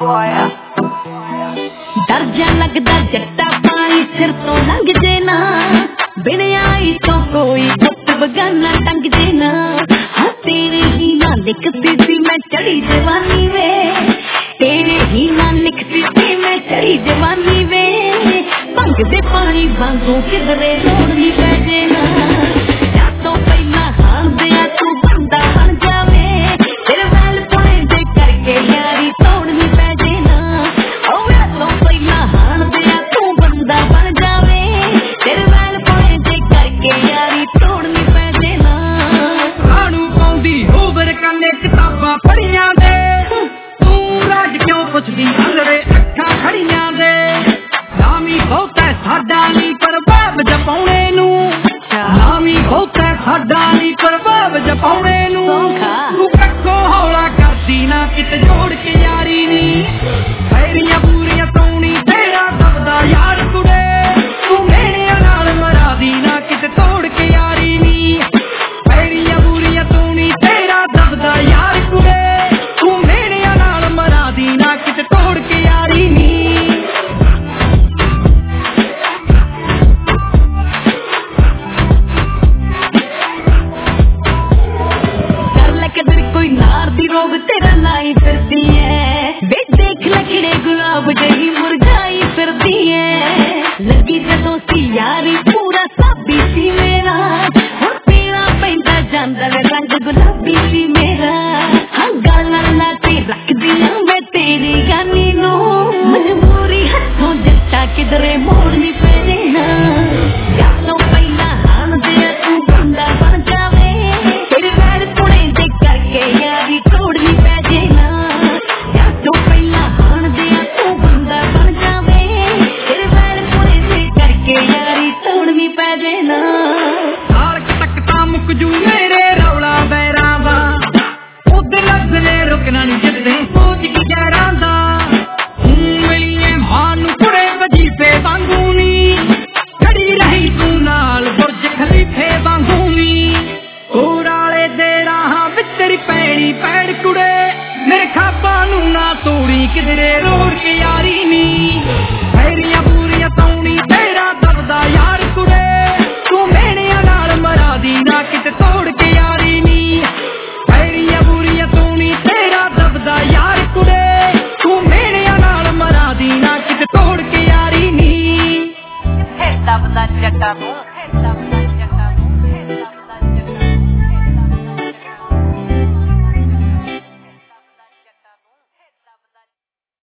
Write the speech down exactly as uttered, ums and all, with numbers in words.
डर जा लगदा जट्टा पाई सिर तो लंघ जे ना बिन आई तो कोई गुप्त बगाना टंग जे ना हाँ तेरे ही ना लिखती सी मैं चढ़ी जवानी वे तेरे ही ना लिखती सी मैं चढ़ी जवानी वे भंग दे पानी वांगू किधरे लोड़ नहीं पै जे ना या तो पहला हाल दिया तू बंदा बन जावे तेरे वैल पुणे दे करके यारी तोड़नी पै जे ना ओ या तो पहला हाल दिया तू बंदा बन जावे तेरे वैल पुणे दे करके यारी तोड़नी पै जे ना सानू पाउंदी होवर कन्ने किताबां पढ़ियां दे तू राज क्यों पुछदी अंदरे अखां खड़ियां दे नामी बहुत है साडा नी प्रभाव जपाउने नू नामी बहुत है साडा नी प्रभाव जपाउने नू तू कक्को हौला करदी ना किते जोड़ के यारी नी पैरियां पूरियां तौणी तेरा दबदा यार कुड़े तू मेरे नाल मरा दी ना किते तोड़ के यारी नी पैरियां पूरियां तौणी तेरा दबदा यार कुड़े तू मेरे नाल मरा दी ना किते तोड़ के यारी नी कोई नार दी रोग तेरा लाई फिरती है वे देख लकड़े गुलाब जही मुरझाई फिरती है लगी जदों सी यारी पूरा साबी सी मेरा हुण पीला पैंदा जांदा वे रंग गुलाबी सी मेरा हाँ गालां ला ते रख दियां मैं तेरी गानी नू मजबूरी हथों जट्टा किधरे मोड़नी पै ना या तो पहला हाल दिया तू बंदा बन जावे तेरे वैल पुणे दे करके यारी तोड़नी पै जे ना या तो पहला हाल दिया तू बंदा बन जावे तेरे वैल पुणे दे करके यारी तोड़नी पै जे ना सालक तक तां मुक जू मेरे रौला बैरां दा उद नज़रे रुकना नी जिद्दे सोच की गैरां दा मिलिए भानू कुड़े वजीफे वांगू नी खड़ी रही तू नाल बुरज खलीफे वांगू नी कोराले दे राहां विच तेरी पैड़ी पैड़ कुड़े मेरे खाबां नू ना तोड़ी किधरे